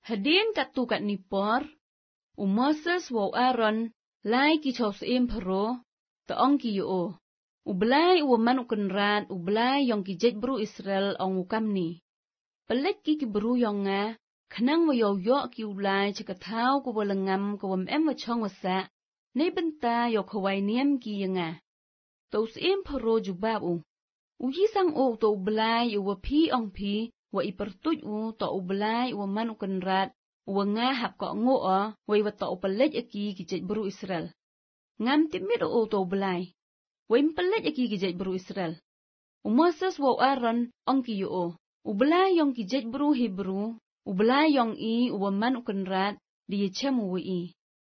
Hadien kat tu kat nipor, Moses wa Aaron lai ki chaw seem Pharaoh, taong ki yo. Ublay man ukenrat ublay yong ki jet bru Israel ong ukam ni. Pelet ki bru yong nga, kanang wa yo ki ulay chakataw ko walangam ko em wa chong wasa, nay benta yo kaway niyam ki nga. Taw seem Pharaoh jubab Uyisang to ublay wa pi ong pi, wa ipertuj to ublay man ukenrat, wa nga hap ko ngo wa to pelet ki jet bru Israel. Ngam timit to ublay. Wim pelet ki jet bru Israel. Moses wa Aaron ong ki yo. Ublay yong ki jet bru Hebrew, ublay yong wa man ukenrat, di yechem i.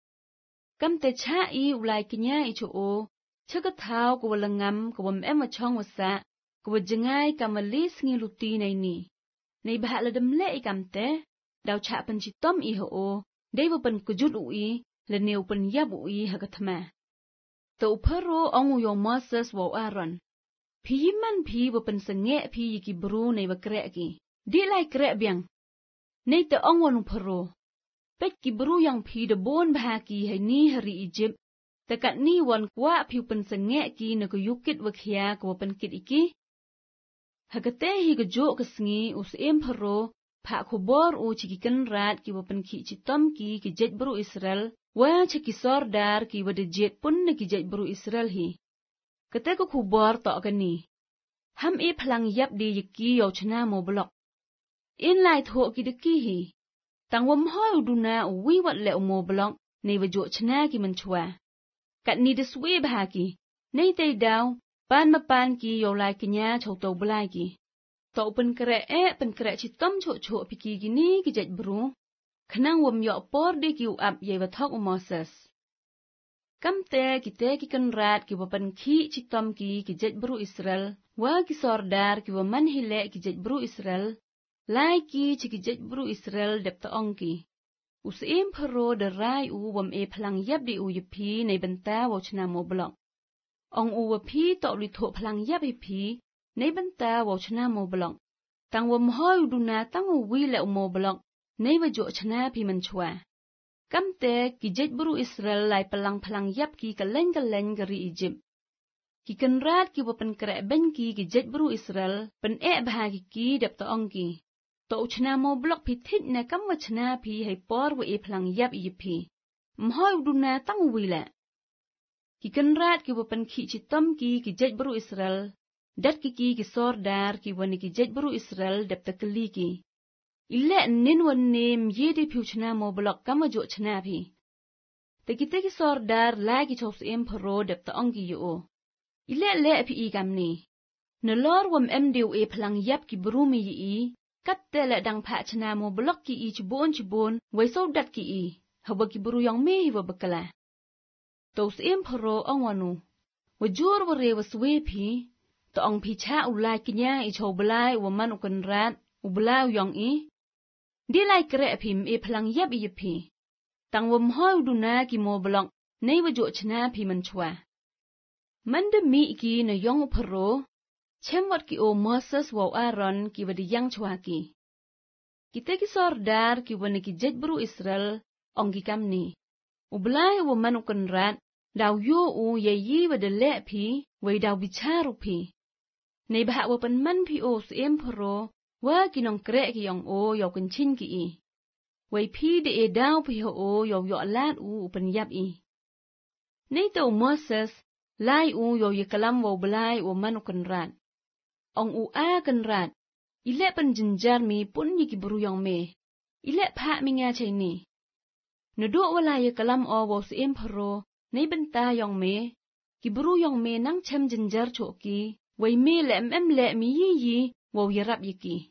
Kam te cha ulay kenya cho chakataw ko walangam ko em wa chong wasa, ko jengay kamalis ngiluti nay ni. Nay bahala demle ikam te, daw cha panchitom ho, day wa pan kujut laniw pan yab hagatma. Tau Pharaoh ong uyong Moses wa Aaron. Pi man pi wa pan senge pi yiki bru nay wa krek ki. Di lai krek biang. Nay te ong wanu Pharaoh. Pet ki bru yang pi de bon bahaki hay ni hari Egypt. Takat ni wan kwa pi pan senge ki na kuyukit wa kya kwa pan kit iki. Hagate hi gajok kesengi usem Pharaoh. Pa kubor chikikan rat ki wa pan ki chitom ki jet bru Israel. Wa chakisor dar ki wa de jet pun na ki jet bru Israel hi. Kata ko kubor to gani. Ham phalang yap di yiki yo chana mo blok. In lai tho ki de ki hi. Tang wam hoy uduna wi wat le mo blok nei wa jo chana ki man chwa. Kat ni de swe bah ki. Nei tay daw pan ma pan ki yo lai kenya chau to blai ki. To pen kre chitom cho pi ki gini ki jet bru. Kanang wam yo por di ki up ye wa thok Moses. Kam te ki kan rat ki wa pan ki chitom ki jet bru Israel, wa ki sordar ki wa man hile ki jet bru Israel, lai ki jet bru Israel dep ta ong ki. Usem Pharaoh de rai wam phalang yap di yepi nei benta wa chna mo blok. Ong wa pi to li tho phalang yap pi nei benta wa chna mo blok. Tang wam hoy duna tang wi le mo blok. Nei wa jo chana pi man chwa. Kam te ki jet bru Israel lai palang yap ki kaleng gari Egypt. Ki kan rat ki wa pan kre ben ki jet bru Israel pan bahagi ki dep ta ong ki. To chana mo blok pi thit na kam wa chana pi hay por wa palang yap pi. Mhoy duna tang wi la. Ki kan rat ki wa pan ki chitom ki jet bru Israel. Dat ki sordar ki wa ni ki jet bru Israel dep ta kali ki. Ile nin wan nim yedi piu chana mo blok kama jo chana pi. Teki sordar lagi chos Pharaoh dep ta ong ki yo. Ile le pi gam ni. Nelor wam diu phalang yap ki bru mi yi. Kat te le dang pha chana mo blok ki chibon wai so dat ki hawa ki bru yang me wa bakala. Tos Pharaoh ong wanu. Wajur wa re wa swe pi. Ta ong pi cha ulai kinya chow blai wa man ukan rat ublai yong Di lai kre pim phalang yap pi. Tang wam hoy duna ki mo blok nei wa jo chana pi man chwa. Man de mi ki na yong Pharaoh. Chem wat ki Moses wa Aaron ki wa di yang chwa ki. Kita ki sordar ki wa ki jet bru Israel ong ki kam ni. Ublay wa man ukan rat daw yo ye yi wa de le pi wa daw bicharu pi. Nei bah wa pan man pi usem Pharaoh. Wa kinong kre ki yong yaw kan chin ki Wai pi de daw pi yaw yo lat pan yap Nei to Moses, lai yaw ye kalam wa blai wa man kan rat. Ong kan rat. Ile pan jinjar mi pun ye ki bru yong me. Ile pha mi nga chay ni. Nado wala ye kalam wa usem Pharaoh, nei benta yong me. Ki bru yong me nang chem jinjar cho ki. Wai me le le mi yi. Wow yarap yiki.